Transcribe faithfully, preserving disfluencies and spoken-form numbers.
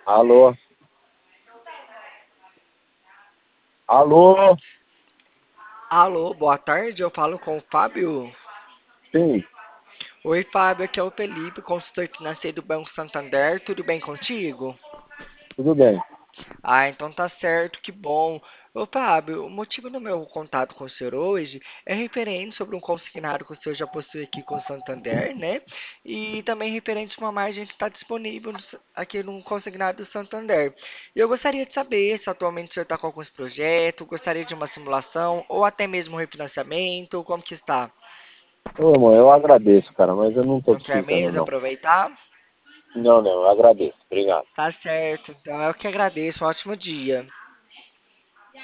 Alô? Alô? Alô, boa tarde, eu falo com o Fábio. Sim, Oi, Fábio, aqui é o Felipe, consultor financeiro do Banco Santander, tudo bem contigo? tudo bem. Ah, então tá certo, que bom. Ô, Fábio, o motivo do meu contato com o senhor hoje é referente sobre um consignado que o senhor já possui aqui com o Santander, né? E também referente a uma margem que está disponível no s- aqui no consignado do Santander. E eu gostaria de saber se atualmente o senhor está com alguns projetos, gostaria de uma simulação ou até mesmo um refinanciamento, como que está? Ô, irmão, eu agradeço, cara, mas eu não tô Não quer precisando, mesmo não. aproveitar? Não, não, eu agradeço. Obrigado. Tá certo, então eu que agradeço, um ótimo dia.